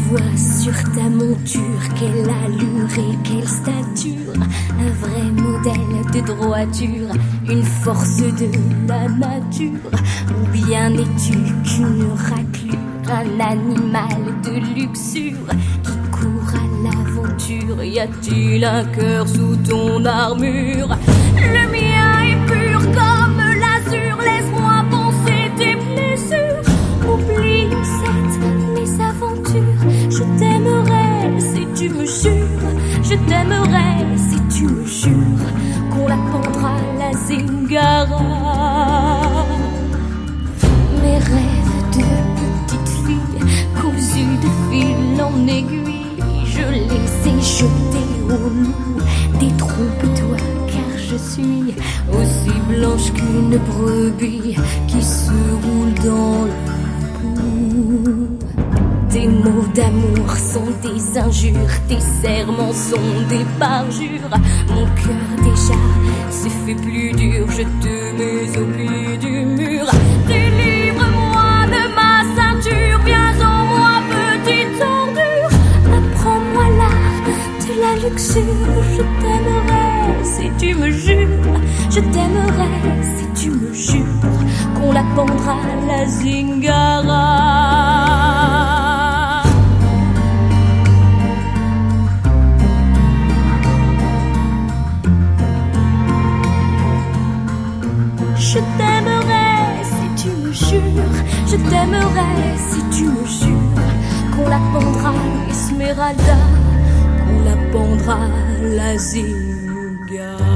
vois sur ta monture quelle allure et quelle stature, un vrai modèle de droiture, une force de la nature. Ou bien n'es-tu qu'une raclure, un animal de luxure qui court à l'aventure? Y a-t-il un cœur sous ton armure? Le mien est pur comme l'azur, laisse-moi penser tes blessures. Oublie cette mésaventure, je t'aimerais si tu me jures, je t'aimerais si tu me jures qu'on la pendra la zingara. Mes rêves de petite fille, cousus de fil en aiguille, je les ai jetés au loup. Détrompe-toi car je suis aussi blanche qu'une brebis qui se roule dans le boue. Tes mots d'amour sont des injures, tes serments sont des parjures. Mon cœur déjà s'est fait plus dur, je te mets au pied du mur. Délivre-moi de ma ceinture, viens en moi petite ordure. Apprends-moi l'art de la luxure, je t'aimerais si tu me jures, je t'aimerais si tu me jures qu'on la pendra la zingara. Je t'aimerais si tu me jures, je t'aimerais si tu me jures qu'on la pendra l'Esmeralda, qu'on la pendra la zingara.